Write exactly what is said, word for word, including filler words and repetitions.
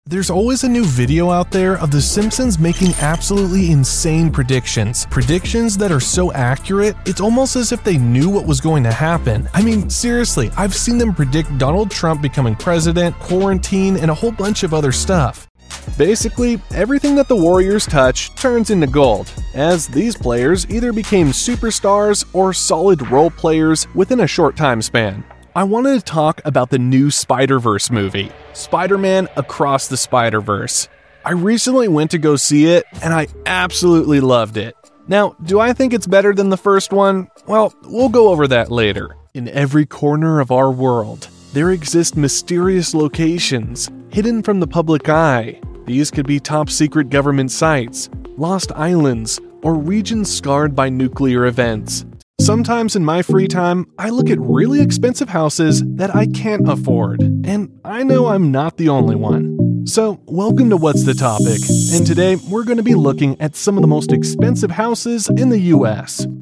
There's always a new video out there of The Simpsons making absolutely insane predictions. Predictions that are so accurate, it's almost as if they knew what was going to happen. I mean, seriously, I've seen them predict Donald Trump becoming president, quarantine, and a whole bunch of other stuff. Basically, everything that the Warriors touch turns into gold, as these players either became superstars or solid role players within a short time span. I wanted to talk about the new Spider-Verse movie, Spider-Man Across the Spider-Verse. I recently went to go see it, and I absolutely loved it. Now, do I think it's better than the first one? Well, we'll go over that later. In every corner of our world, there exist mysterious locations, hidden from the public eye. These could be top-secret government sites, lost islands, or regions scarred by nuclear events. Sometimes in my free time, I look at really expensive houses that I can't afford, and I know I'm not the only one. So, welcome to What's the Topic, and today we're going to be looking at some of the most expensive houses in the U S.